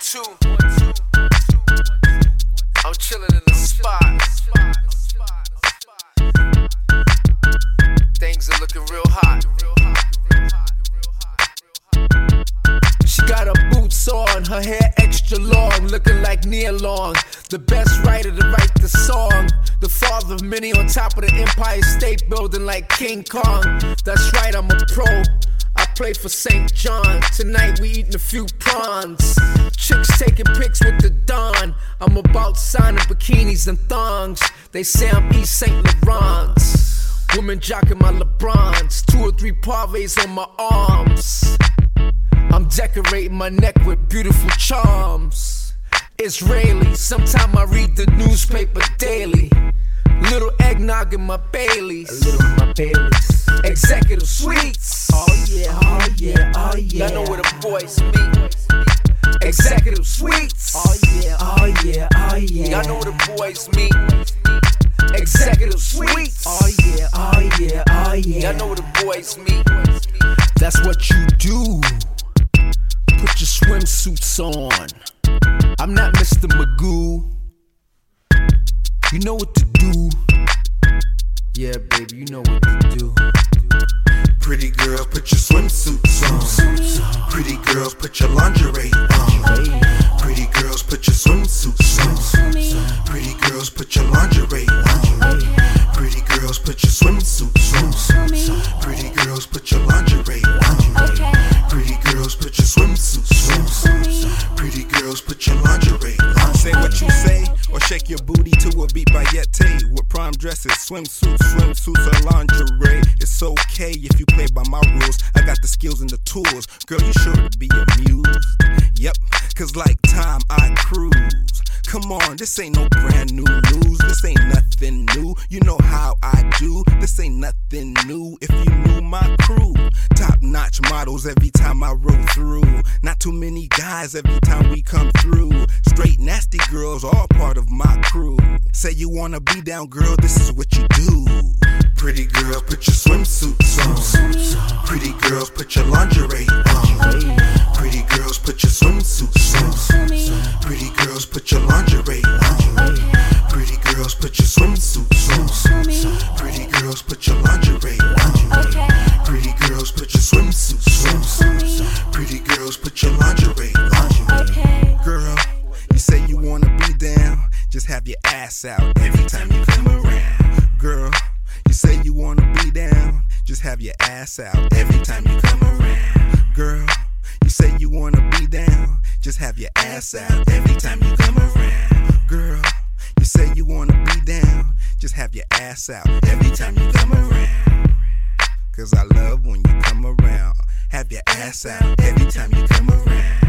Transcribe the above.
2. I'm chilling in the spot. Things are looking real hot. She got her boots on, her hair extra long, looking like Nia Long. The best writer to write the song. The father of many on top of the Empire State Building like King Kong. That's right, I'm a pro. I play for St. John. Tonight we eating a few prawns. Chicks taking pics with the Don. I'm about signing bikinis and thongs. They say I'm East St. Laurent's. Women jocking my LeBrons. 2 or 3 parves on my arms. I'm decorating my neck with beautiful charms. Israeli, sometime I read the newspaper daily. Little eggnog in my Baileys. A little in my Baileys. Executive suites. Oh yeah, oh yeah, oh yeah. Y'all know where the boys meet. Executive suites. Oh yeah, oh yeah, oh yeah. Y'all know where the boys meet. Executive suites. Oh yeah, oh yeah, oh yeah. Y'all know where the boys meet. That's what you do. Put your swimsuits on. I'm not Mr. Magoo. You know what to do. Yeah, baby, you know what to do. Pretty girl, put your swimsuits on. Pretty girls, put your lingerie on. Pretty girls, put your swimsuits on. Pretty girls, put your lingerie on. Pretty girls, put your swimsuits on. Pretty girls, put your lingerie on. Pretty girls, put your swimsuits on. Pretty girls, put your lingerie on. Say what you say, or shake your booty to a beat by Yeti. With prime dresses, swimsuits or lingerie. It's okay if you play by my rules. I got the skills and the tools. Girl, you sure to be amused? Yep, cause like time I cruise. Come on, this ain't no brand new news. This ain't nothing new. You know how I do. This ain't nothing new. If you knew my crew, top-notch models every time I roll through. Not too many guys every time we come through. Straight nasty girls, all part of my crew. Say you wanna be down, girl, this is what you do. Pretty girl, put your swimsuits on. Pretty girls, put your lingerie on. Pretty girls, put your swimsuits on. Pretty girls, put your lingerie on. Pretty girls, put your swimsuits on. Pretty girls, put your lingerie on. Pretty girls, put your swimsuits on. Pretty girls, put your lingerie on. Girl, you say you wanna be down, just have your ass out every time you come around. Girl, you say you wanna be down, just have your ass out every time you come around. Girl, you say you wanna be down, just have your ass out every time you come around. Girl, you say you wanna be down, just have your ass out every time you come around. Cause I love when you come around, have your ass out every time you come around.